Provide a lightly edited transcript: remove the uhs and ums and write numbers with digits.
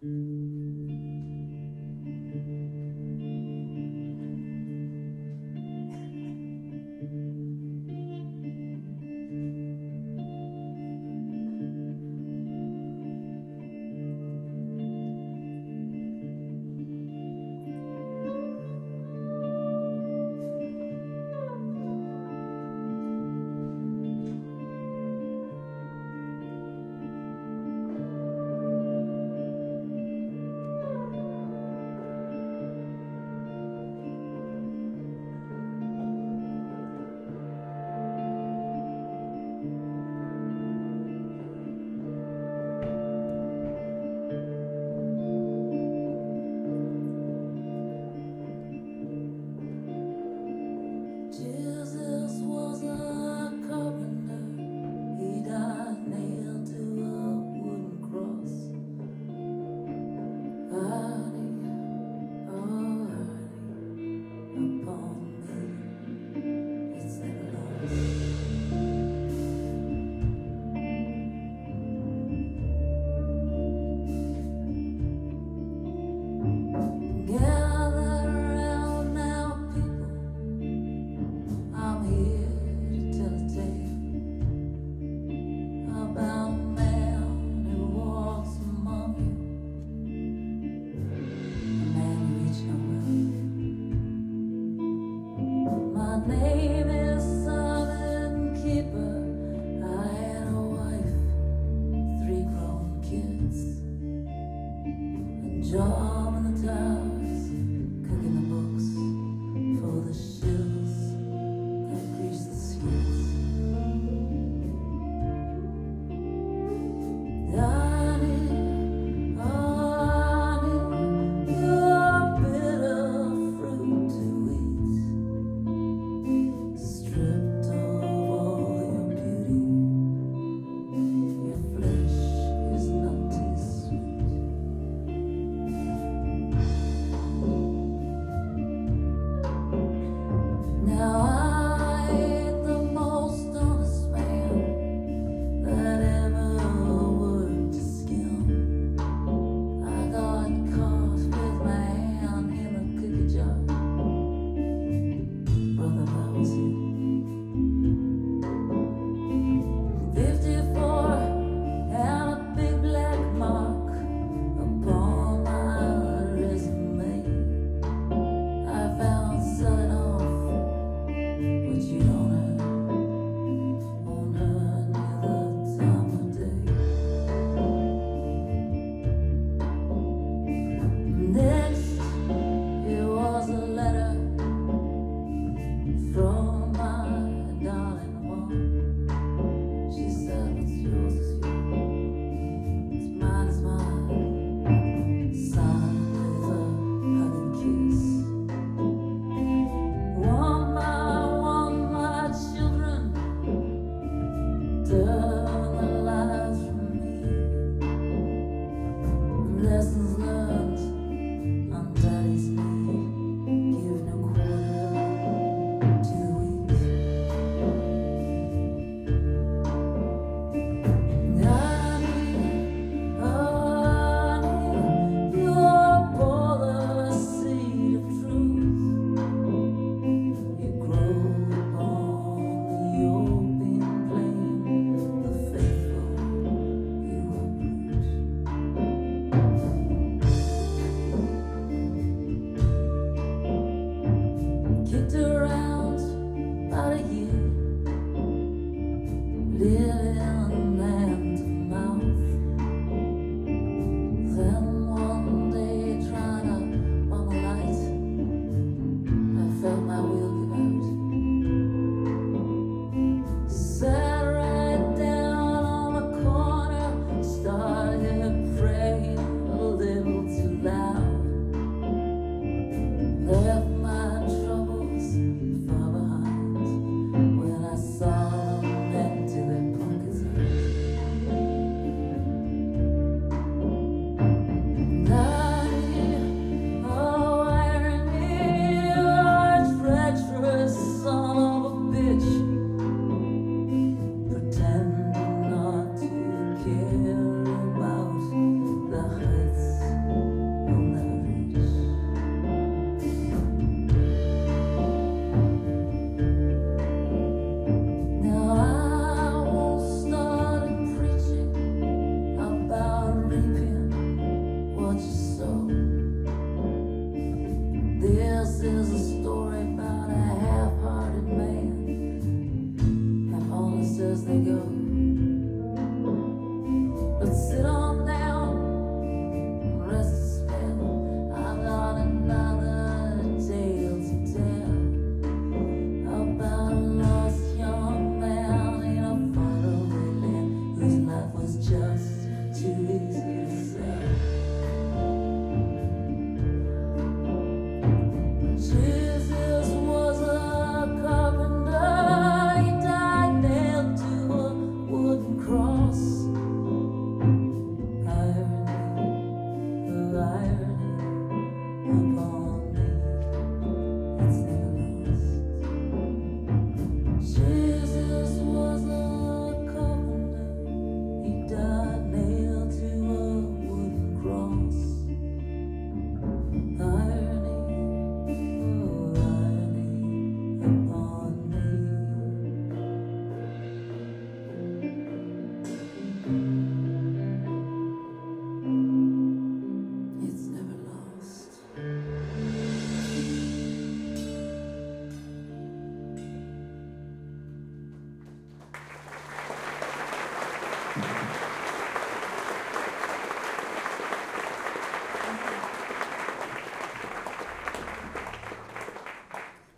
Jesus was a carpenter. He died nailed to a wooden cross. Honey, oh honey, upon me it's never lost. Gather around now, people. I'm here to tell a tale about a man who walks among you, a man you reach nowhere. My name is Simon Keeper. I had a wife, 3 grown kids, a job in the towers, cooking the books for the shills that grease the skids. Honey, oh honey, you're bitter fruit to eat, stripped of all your beauty. Your flesh is none too sweet. Now I ain't the most honest man that ever worked a skill. I got caught with my hand in a cookie jar. Brother, that was it. 54 and a big black mark upon my resume. I found selling off what you don't earn on another time of day. Next, it was a letter from my darling one. She said, what's yours is yours, what's mine is mine. Signed with a hugging kiss. One by one, my children turn their lives from me. Lessons learned on daddy's knee. Give no quarter to the weak. Honey, oh honey, you're the seed of truth. You grow upon the open plain, the faithful you uproot. Kicked around about a year, living hand to mouth. Then